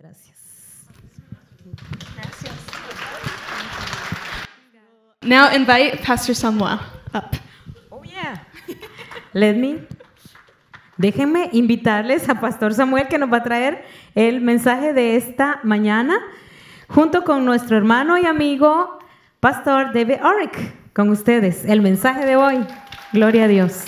Gracias. Now invite Pastor Samuel up. Oh yeah. Déjenme invitarles a Pastor Samuel, que nos va a traer el mensaje de esta mañana, junto con nuestro hermano y amigo Pastor David Orick. Con ustedes, el mensaje de hoy. Gloria a Dios.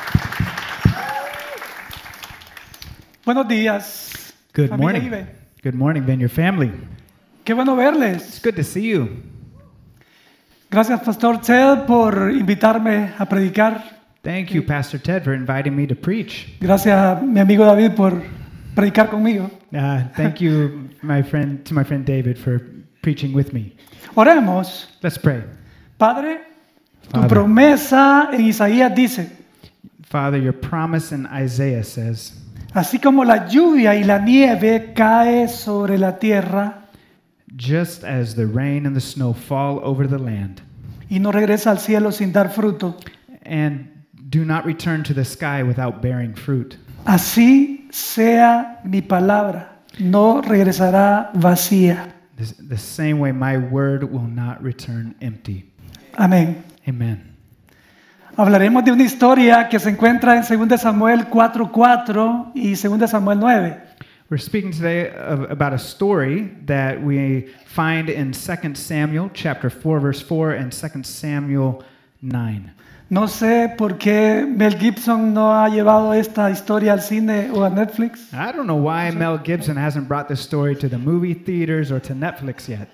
Buenos días. Good familia morning. Ibe. Good morning, Vineyard family. Qué bueno It's verles. good to see you. Gracias, Pastor Ted, por invitarme a predicar. Thank you, Pastor Ted, for inviting me to preach. Gracias a mi amigo David por predicar conmigo. Thank you, my friend David, for preaching with me. Oremos. Let's pray. Padre, tu Father. promesa en Isaías dice, Father, your promise in Isaiah says, así como la lluvia y la nieve cae sobre la tierra just as the rain and the snow fall over the land y no regresa al cielo sin dar fruto, and do not return to the sky without bearing fruit, así sea mi palabra, no regresará vacía. the same way my word will not return empty. Amén. Amen. Hablaremos de una historia que se encuentra en 2 Samuel 4:4 y 2 Samuel 9. We're speaking today about a story that we find in 2 Samuel chapter 4 verse 4 and 2 Samuel 9. No sé por qué Mel Gibson no ha llevado esta historia al cine o a Netflix. I don't know why Mel Gibson hasn't brought this story to the movie theaters or to Netflix yet.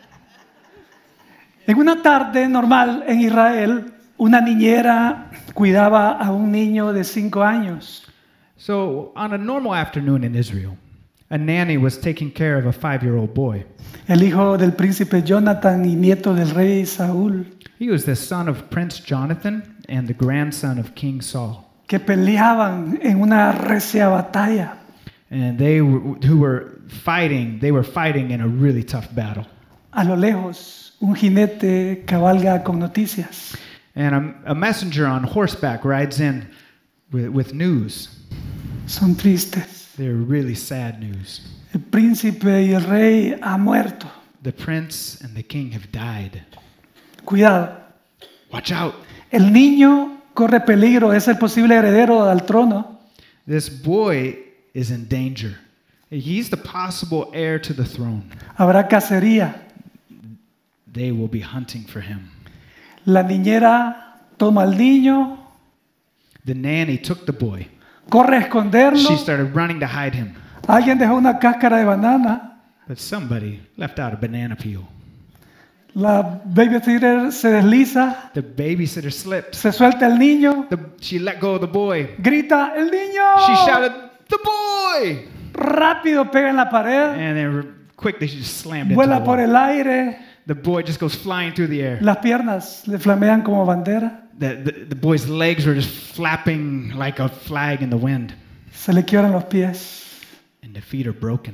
En una tarde normal en Israel, una niñera cuidaba a un niño de 5 años. So, on a normal afternoon in Israel, a nanny was taking care of a 5-year-old boy. El hijo del príncipe Jonathan y nieto del rey Saúl, He was the son of Prince Jonathan and the grandson of King Saul. que peleaban en una recia batalla. And they were fighting in a really tough battle. A lo lejos, un jinete cabalga con noticias. And a messenger on horseback rides in with news. Son tristes. They're really sad news. El príncipe y el rey han muerto. The prince and the king have died. Cuidado. Watch out. El niño corre peligro, es el posible heredero al trono. This boy is in danger. He's the possible heir to the throne. Habrá cacería. They will be hunting for him. La niñera toma al niño, The nanny took the boy. corre a esconderlo. She started running to hide him. Alguien dejó una cáscara de banana. But somebody left out a banana peel. La babysitter se desliza, The babysitter slipped. se suelta el niño, She let go of the boy. grita, ¡el niño! She shouted, "The boy!" Rápido pega en la pared, And then quickly she just slammed into vuela the por wall. el aire, The boy just goes flying through the air. las piernas le flamean como bandera, The boy's legs were just flapping like a flag in the wind. se le quiebran los pies. And the feet are broken.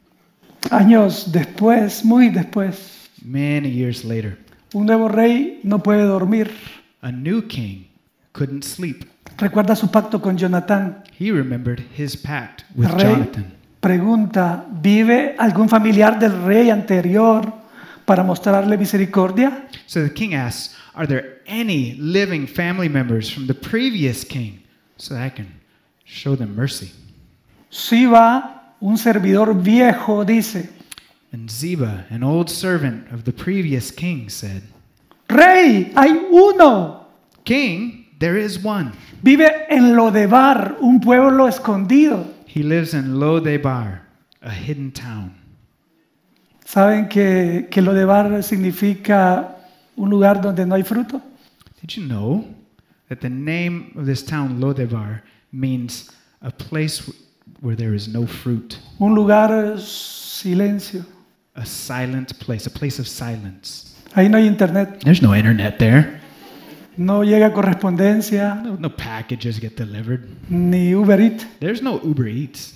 Años después, muy después, Many years later, un nuevo rey no puede dormir. a new king couldn't sleep. Recuerda su pacto con Jonatán. He remembered his pact with El rey Jonathan. pregunta, ¿vive algún familiar del rey anterior para mostrarle misericordia? So the king asks, "Are there any living family members from the previous king so that I can show them mercy?" Siba, un servidor viejo, dice, And Ziba, an old servant of the previous king, said, Rey, hay uno. "King, there is one. Vive en Lodebar, un pueblo escondido. He lives in Lodebar, a hidden town." ¿Saben que Lodebar significa un lugar donde no hay fruto? Did you know that the name of this town, Lodebar, means a place where there is no fruit? Un lugar silencio. A silent place, a place of silence. Ahí no hay internet, There's no internet there. no llega correspondencia, No packages get delivered. ni Uber Eats. There's no Uber Eats.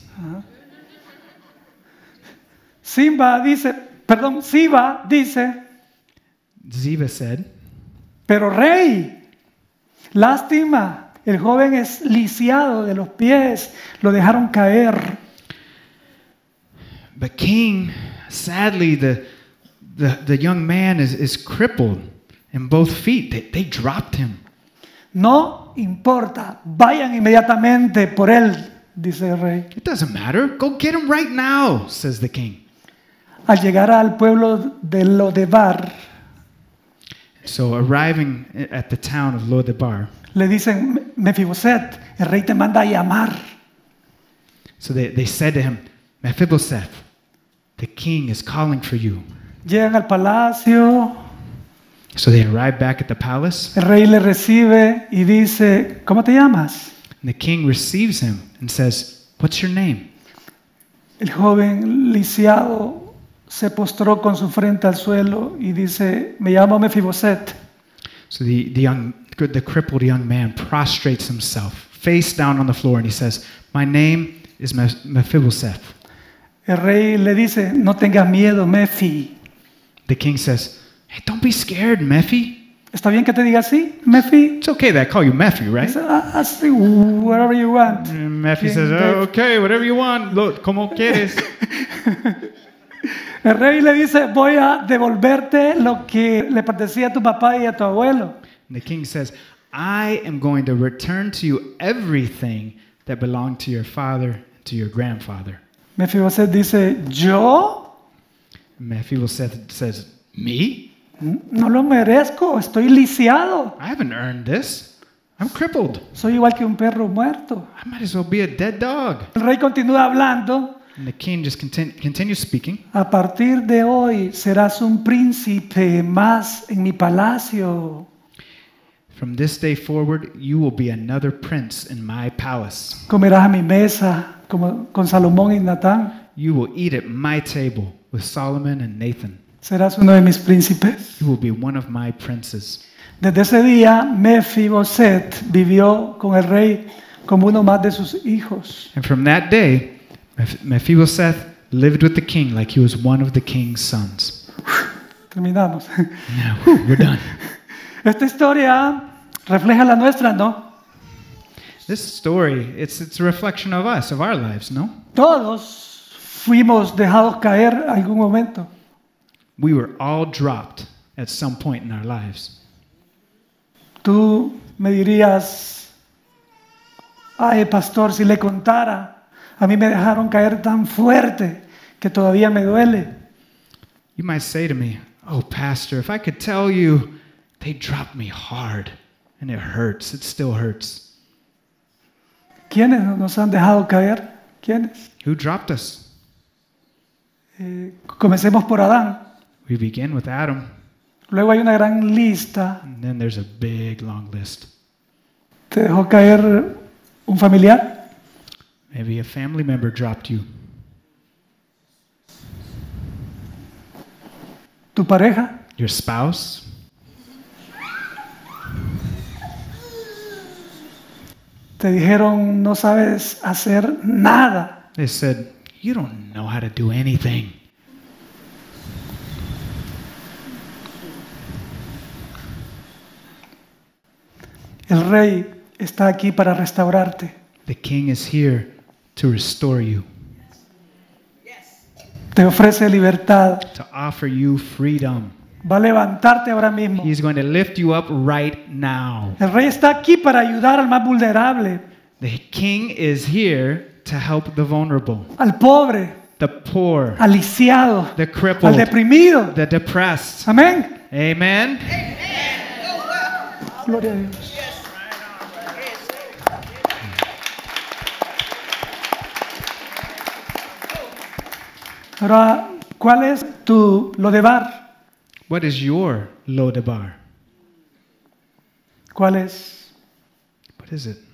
Siba dice, Ziba said, pero rey, lástima, el joven es lisiado de los pies, lo dejaron caer. "But king, Sadly, the young man is crippled in both feet. They dropped him. No importa, vayan inmediatamente por él, dice el rey. It doesn't matter. Go get him right now, says the king. Al llegar al pueblo de Lodebar, So arriving at the town of Lodebar, le dicen, Mefiboset, el rey te manda a llamar. so they said to him, Mephibosheth, the king is calling for you. Llegan al palacio, So they arrive back at the palace, el rey le recibe y dice, ¿cómo te llamas? and the king receives him and says, what's your name? El joven lisiado se postró con su frente al suelo y dice, me llamo Mefiboset. So the crippled young man prostrates himself, face down on the floor, and he says, my name is Mephibosheth. El rey le dice, no tengas miedo, Mefi. The king says, hey, don't be scared, Mephi. ¿Está bien que te diga así, Mefi? It's okay that I call you Mephi, right? Dice, así, whatever you want. And Mephi Bien, says, Dave. oh, okay, whatever you want, look, como quieres. El rey le dice, voy a devolverte lo que le pertenecía a tu papá y a tu abuelo. And the king says, I am going to return to you everything that belonged to your father and to your grandfather. Mefiboset dice, ¿yo? Mephibosheth says, me? No lo merezco, estoy lisiado. I haven't earned this. I'm crippled. Soy igual que un perro muerto. I might as well be a dead dog. El rey continúa hablando. And the king just continues speaking. A partir de hoy serás un príncipe más en mi palacio. From this day forward, you will be another prince in my palace. Comerás a mi mesa como con Salomón y Natán. You will eat at my table with Solomon and Nathan. Serás uno de mis príncipes. You will be one of my princes. Desde ese día, Mefiboset vivió con el rey como uno más de sus hijos. And from that day, Mephibosheth lived with the king like he was one of the king's sons. Terminamos. Now, we're done. Esta historia refleja la nuestra, ¿no? This story, it's a reflection of us, of our lives, no? Todos fuimos dejados caer algún momento. We were all dropped at some point in our lives. Tú me dirías, ay, pastor, si le contara, a mí me dejaron caer tan fuerte que todavía me duele. You might say to me, oh, pastor, if I could tell you, they dropped me hard and it hurts. It still hurts. ¿Quiénes nos han dejado caer? ¿Quiénes? Who dropped us? Comencemos por Adán. We begin with Adam, Luego hay una gran lista. and then there's a big, long list. ¿Te dejó caer un familiar? Maybe a family member dropped you. ¿Tu pareja? Your spouse? Te dijeron, no sabes hacer nada. They said, you don't know how to do anything. El rey está aquí para restaurarte. The king is here to restore you, Te ofrece libertad. to offer you freedom. Va a levantarte ahora mismo. He's going to lift you up right now. El rey está aquí para ayudar al más vulnerable, The king is here to help the vulnerable, al pobre, the poor, al lisiado, the al crippled, deprimido. the depressed. Amén. Amen. Gloria a Dios. Ahora, ¿cuál es tu Lodebar? What is your Lodebar? ¿Cuál es? What is it?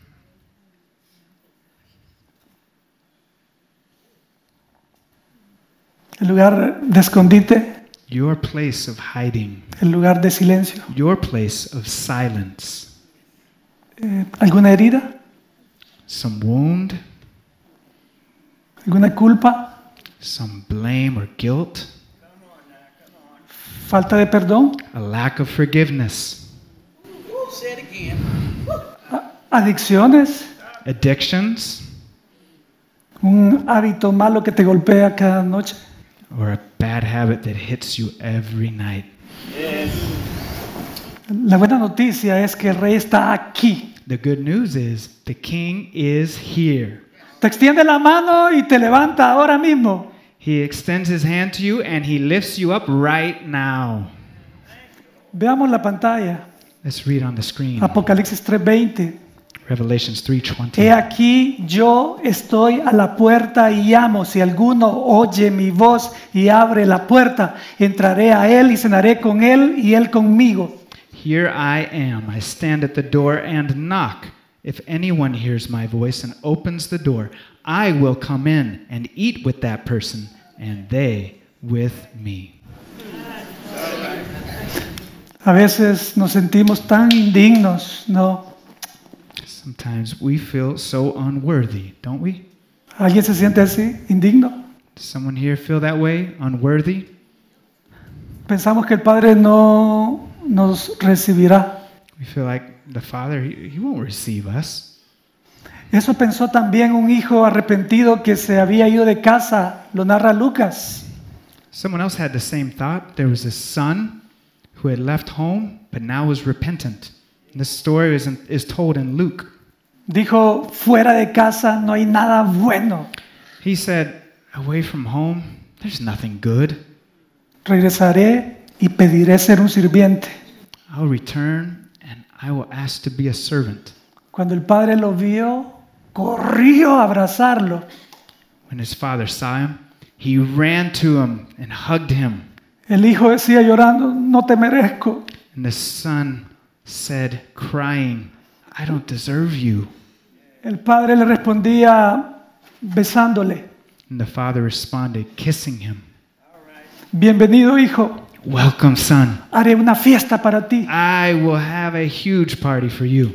El lugar de escondite, Your place of hiding, el lugar de silencio. your place of silence. ¿Alguna herida? Some wound, ¿Alguna culpa? some blame or guilt, ¿Falta de perdón? a lack of forgiveness, ¿Adicciones? addictions, ¿Un hábito malo que te golpea cada noche? or a bad habit that hits you every night. La buena noticia es que el rey está aquí. The good news is the king is here. Te extiende la mano y te levanta ahora mismo. He extends his hand to you and he lifts you up right now. Veamos la pantalla. Let's read on the screen. Apocalipsis 3:20. Revelations He 3:20. aquí yo estoy a la puerta y llamo. Si alguno oye mi voz y abre la puerta, entraré a él y cenaré con él y él conmigo. Here I am. I stand at the door and knock. If anyone hears my voice and opens the door, I will come in and eat with that person and they with me. A veces nos sentimos tan indignos, ¿no? Sometimes we feel so unworthy, don't we? ¿Alguien se siente así, indigno? Does someone here feel that way? Unworthy? Pensamos que el Padre no nos recibirá. We feel like the Father, he won't receive us. Eso pensó también un hijo arrepentido que se había ido de casa, lo narra Lucas. Someone else had the same thought. There was a son who had left home, but now was repentant. This story is told in Luke. Dijo, fuera de casa no hay nada bueno. He said, away from home, there's nothing good. Regresaré y pediré ser un sirviente. I'll return and I will ask to be a servant. Cuando el padre lo vio, corrió a abrazarlo. When his father saw him, he ran to him and hugged him. El hijo decía llorando, no te merezco. And the son said, crying, I don't deserve you. El padre le respondía besándole. And the father responded, kissing him. Bienvenido, hijo. Welcome, son. Haré una fiesta para ti. I will have a huge party for you.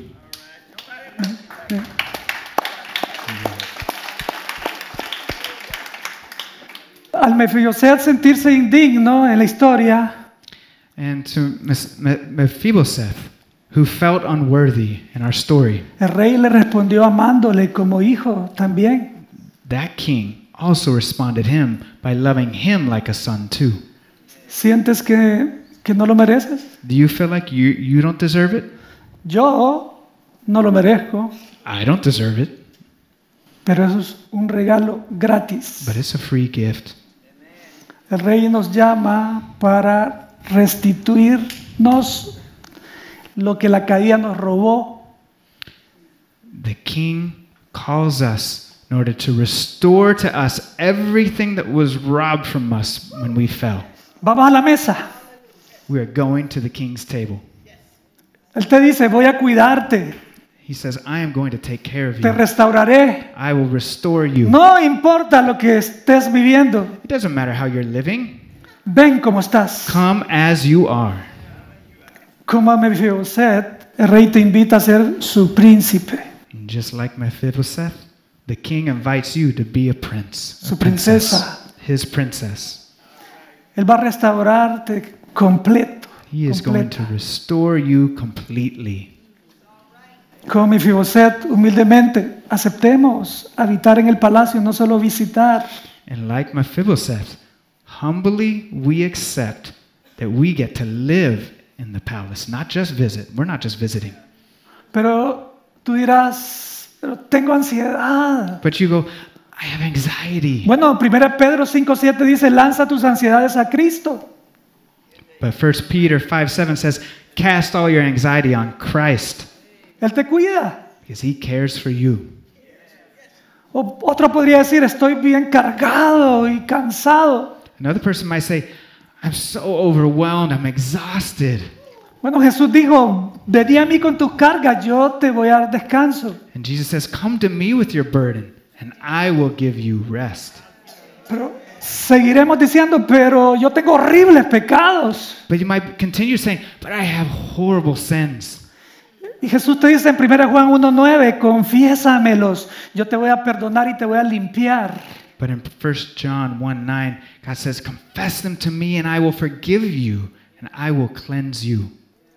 Al Mefiboset sentirse indigno en la historia, And to Mephibosheth, who felt unworthy in our story, el rey le respondió amándole como hijo también. that king also responded him by loving him like a son too. ¿Sientes que no lo mereces? Do you feel like you don't deserve it? Yo no lo merezco, I don't deserve it, pero eso es un regalo gratis. but it's a free gift. El rey nos llama para restituirnos lo que la caída nos robó. The king calls us in order to restore to us everything that was robbed from us when we fell. Vamos a la mesa. We are going to the king's table. Él te dice, voy a cuidarte, He says, I am going to take care of te you. restauraré. I will restore you. No importa lo que estés viviendo, It doesn't matter how you're living. ven como estás. Come as you are. Como a Mefiboset, el rey te invita a ser su príncipe, And just like Mephibosheth, the king invites you to be a prince. su A princess, princesa. his princess. Él va a restaurarte completo. He is going to restore you completely. Como Mefiboset, humildemente, aceptemos habitar en el palacio, no solo visitar. And like Mephibosheth, humbly we accept that we get to live in the palace, not just visit. We're not just visiting. Pero tú dirás, pero tengo ansiedad. But you go, I have anxiety. Bueno, 1 Pedro 5:7 dice, lanza tus ansiedades a Cristo. But 1 Peter 5:7 says, cast all your anxiety on Christ Él te cuida. because he cares for you. O otro podría decir, estoy bien cargado y cansado. Another person might say, I'm so overwhelmed, I'm exhausted. Bueno, Jesús dijo, vení a mí con tus cargas, yo te voy a dar descanso. And Jesus says, come to me with your burden and I will give you rest. Pero seguiremos diciendo, pero yo tengo horribles pecados. But you might continue saying, but I have horrible sins. Y Jesús te dice en 1 Juan 1:9, confiésamelos, yo te voy a perdonar y te voy a limpiar. But in 1 John 1:9, God says, confess them to me and I will forgive you and I will cleanse you.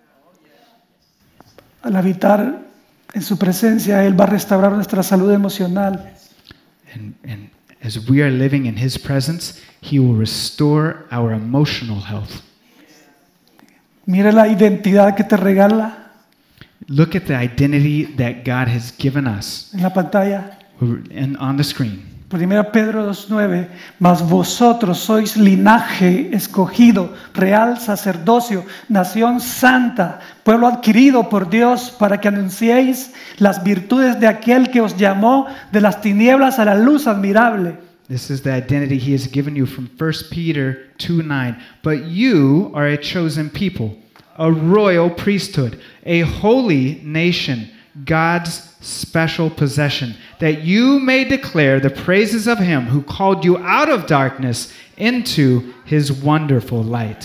Al habitar en su presencia, Él va a restaurar nuestra salud emocional. And as we are living in His presence, He will restore our emotional health. Mira la identidad que te regala Look at the identity that God has given us en la pantalla. on the screen. 1 Pedro 2:9, mas vosotros sois linaje escogido, real sacerdocio, nación santa, pueblo adquirido por Dios, para que anunciéis las virtudes de aquel que os llamó de las tinieblas a la luz admirable. This is the identity He has given you from 1 Peter 2:9. But you are a chosen people, a royal priesthood, a holy nation, God's special possession, that you may declare the praises of Him who called you out of darkness into His wonderful light.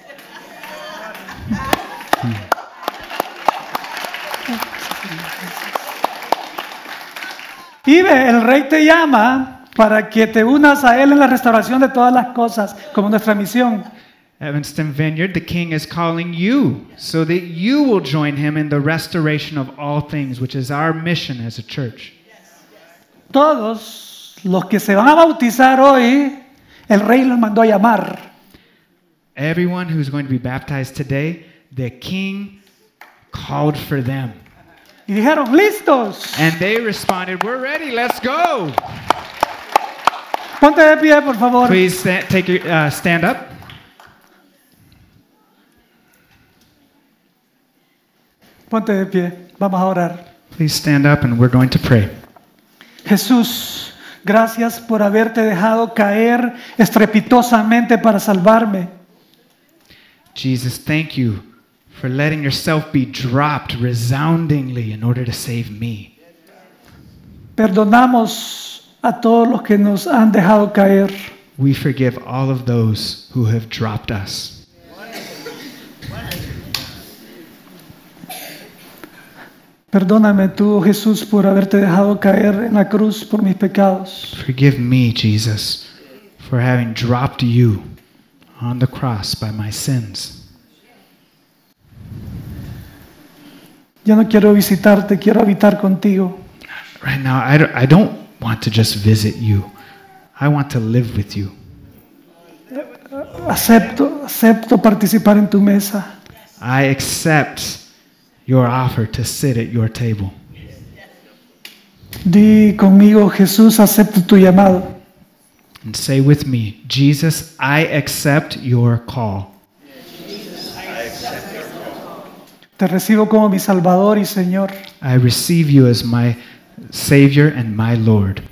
Y ve, el Rey te llama para que te unas a Él en la restauración de todas las cosas, como nuestra misión. Evanston Vineyard, the King is calling you so that you will join Him in the restoration of all things, which is our mission as a church. Todos los que se van a bautizar hoy, el Rey los mandó a llamar. Everyone who's going to be baptized today, the King called for them. Y dijeron, listos. And they responded, we're ready, let's go. Ponte de pie, por favor. Please stand up. Ponte de pie. Vamos a orar. Please stand up and we're going to pray. Jesús, gracias por haberte dejado caer estrepitosamente para salvarme. Jesus, thank you for letting yourself be dropped resoundingly in order to save me. Perdonamos a todos los que nos han dejado caer. We forgive all of those who have dropped us. Perdóname tú, Jesús, por haberte dejado caer en la cruz por mis pecados. Forgive me, Jesus, for having dropped you on the cross by my sins. Ya no quiero visitarte, quiero habitar contigo. Right now, I don't want to just visit you. I want to live with you. Acepto participar en tu mesa. I accept your offer to sit at your table. Di conmigo, Jesús, acepto tu llamado. And say with me, Jesus, I accept your call. Te recibo como mi Salvador y Señor. I receive you as my Savior and my Lord.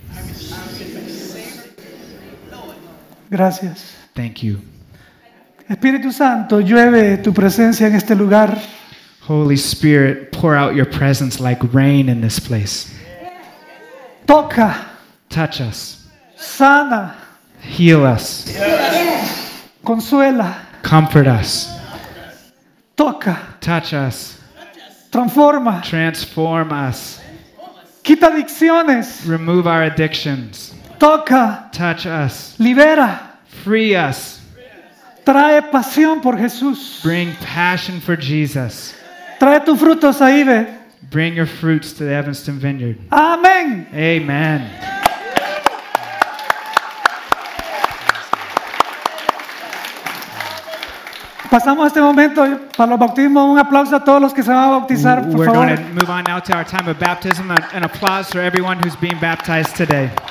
Gracias. Thank you. Espíritu Santo, llueve tu presencia en este lugar. Holy Spirit, pour out your presence like rain in this place. Toca, Touch us. sana, Heal us. consuela. Comfort us. Toca, Touch us. transforma, Transform us. quita adicciones. Remove our addictions. Toca, Touch us. libera, Free us. trae pasión por Jesús. Bring passion for Jesus. Trae tus frutos ahí, ve. Bring your fruits to the Evanston Vineyard. Amén. Amen. Pasamos este momento para los bautismos. Un aplauso a todos los que se van a bautizar, por We're favor. going to move on now to our time of baptism. An applause for everyone who's being baptized today.